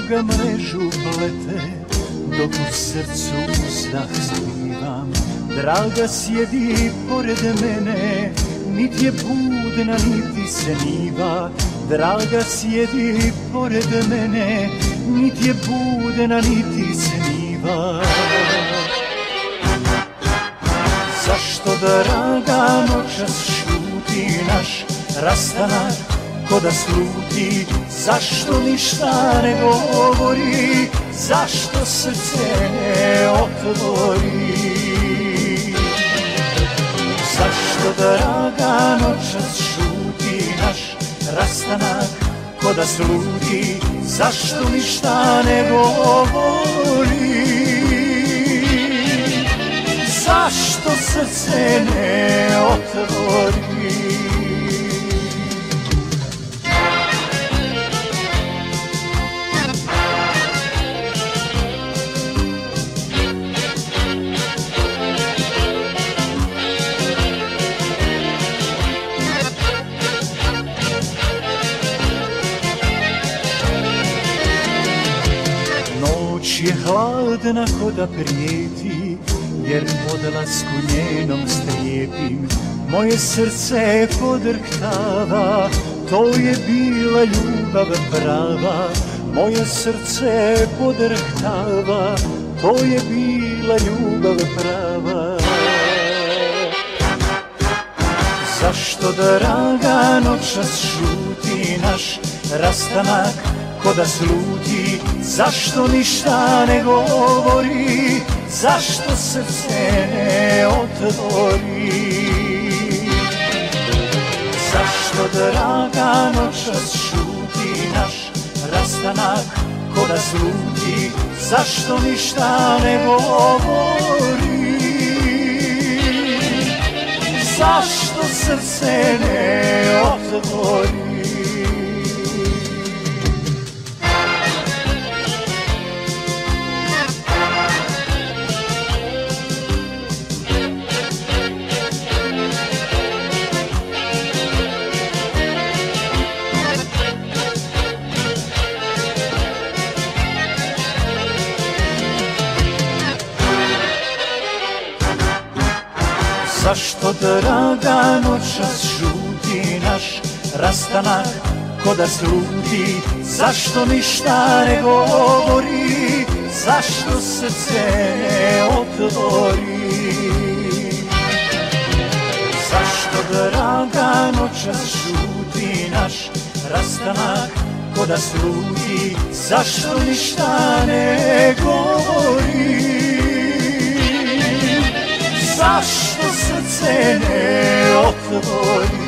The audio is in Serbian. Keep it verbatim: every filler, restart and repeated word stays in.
tuga mrežu plete, dok u srcu uzdah skrivam. Draga sjedi pored mene, nit je budna, niti se niva. Draga sjedi pored mene, nit je budna, niti se niva. Zašto, draga, noćas šuti naš rastanak ko da sluti? Zašto ništa ne govori? Zašto srce ne otvori? Zašto, draga, noćas šuti naš rastanak ko da sluti? Zašto ništa ne govori? Zašto srce ne otvori? Noć je hladna ko da prijeti, jer odlasku njenom strepim. Moje srce podrhtava, to je bila ljubav prava. Moje srce podrhtava, to je bila ljubav prava. Zašto, draga, noćas šuti naš rastanak ko da sluti? Zašto ništa ne govori? Zašto srce ne otvori? Zašto, draga, noćas šuti naš rastanak ko da sluti? Zašto ništa ne govori? Zašto srce ne otvori? Zašto, draga, noćas šuti naš rastanak ko da sluti? Zašto ništa ne govori? Zašto srce ne otvori? Zašto, draga, noćas šuti naš rastanak ko da sluti? Zašto ništa ne govori? Zašto srce ne otvori?